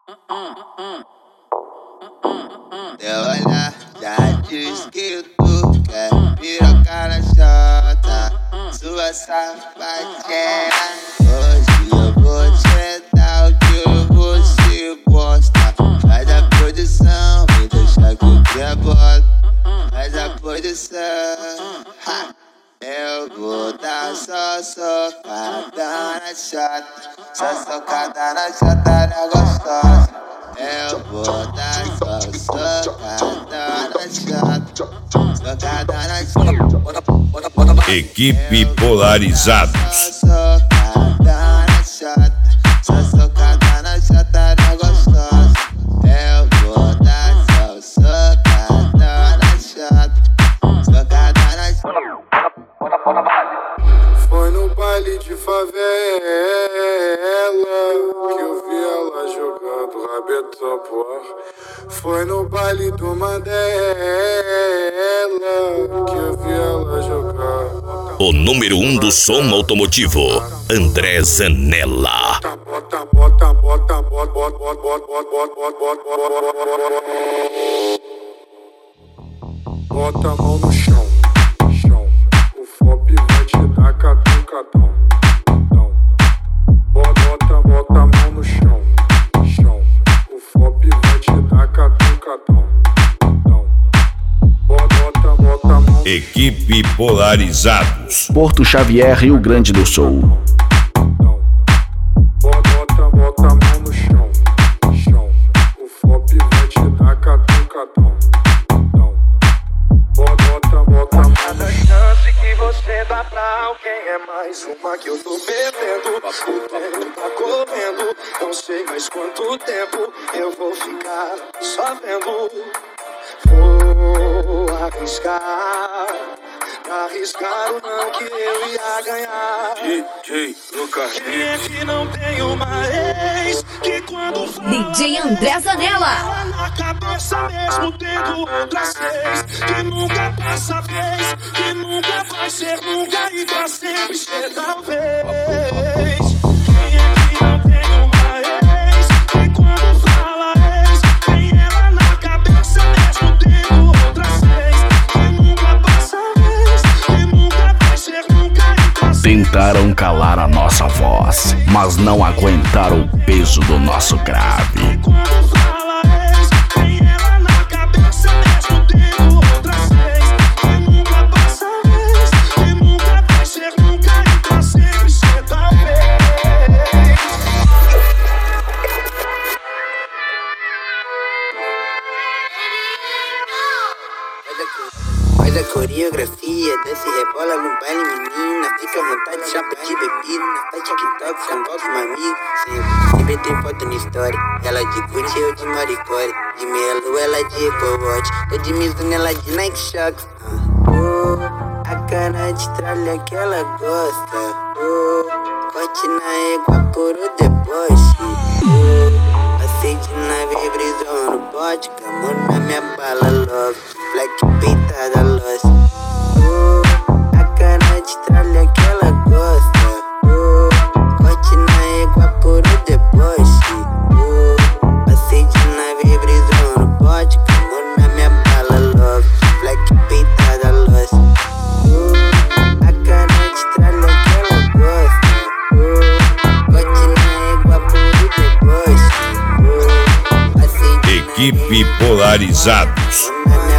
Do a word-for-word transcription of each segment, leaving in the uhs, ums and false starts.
Teu olhar já diz que tu quer pirocar na chota, sua safadinha. Hoje eu vou te dar o que você gosta. Faz a produção, me deixa que o que é bota. Faz a produção, ha. Eu vou dar só socada na chota, só socada na chota da gostosa. Eu vou dar só socada na chota, socada na chota. Equipe Polarizados. Só socada na chota, só socada na chota da gostosa. Eu vou dar só socada na chota, socada na chota. Foi no baile de favela que eu vi ela jogando rabetão pro ar. Foi no baile do Mandela que eu vi ela jogar. O número um do som automotivo, André Zanella. Bota, bota, bota, bota, bota, bota, bota, bota, bota, bota a mão no chão, chão. O Fop vai te dar catucadão. Bota, bota a mão no chão, chão. O Fop vai te dar catucadão. Bota, bota a mão. Equipe Polarizados. Porto Xavier, Rio Grande do Sul. Bota, bota a mão no chão, chão. O Fop vai te dar catucadão. Bota, bota a mão. Cada chance que você dá pra alguém é mais uma que eu tô perdendo. O tempo tá correndo, não sei mais quanto tempo eu vou ficar só vendo. Vou arriscar, arriscar o não que eu ia ganhar. D J Lucas. Quem é que não tem uma ex que quando fala D J André Zanella. fala na cabeça mesmo tendo outras seis, que nunca passa vez, que nunca vai ser nunca e pra sempre ser talvez. Quem é que não tem uma ex que quando fala ex tem ela na cabeça mesmo tendo outras seis, que nunca passa vez, que nunca vai ser nunca e pra sempre. Tentaram calar a nossa voz, mas não aguentaram o peso do nosso grave. Quando fala ex, tem ela na cabeça mesmo tendo outras seis, que nunca passa vez, que nunca vai ser nunca e pra sempre ser talvez. Faz a coreografia, desce e rebola no baile, menina. Fica à vontade, chapa de bebida. Faz TikTok, convoca uma amiga. Sempre, sempre tem foto na história. Ela de Gucci, eu de Maricore. De Melo, ela de Apple Watch. Tô de Mizuno, ela de Nike Shox. Oh, a cara de tralha que ela gosta. Oh, corte na égua por o deboche. Oh, aceite na vibrisão no bote. Camo na minha bala logo. Black peitada lost. Oh, a cara de tralha que ela gosta. Oh, corte na égua por o deboche. Oh, aceite na vibrisão no bote. Camo na minha bala logo. Black peitada lost. Oh, a cara de tralha que ela gosta. Oh, corte na égua por o deboche. Oh, aceite na Equipe Polarizados.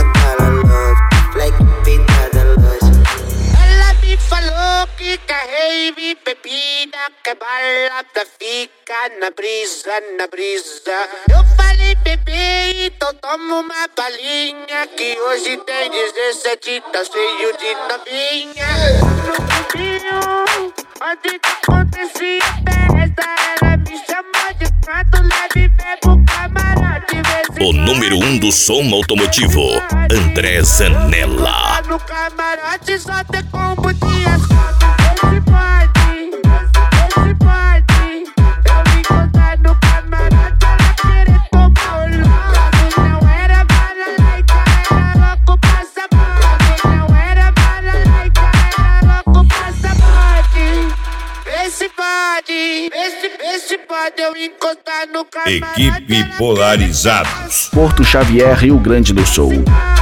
Ela me falou que quer rave, bebida, que balada fica na brisa, na brisa. Eu falei, bebê, então toma uma balinha, que hoje tem dezessete, tá cheio de novinha. No campinho, onde que acontecia festa, ela me chamou de canto, leve, bebo, camarote. O número um do som automotivo, André Zanella. No camarote só tem combo de assalto. Esse pode, esse pode. Eu vim contar no camarote, ela querer tomar o logo. Não era bala laica, era louco passaporte. Não era bala laica, era louco passaporte. Esse pode, esse, esse pode. de eu encostar no carnaval. Equipe Polarizados. Porto Xavier, Rio Grande do Sul.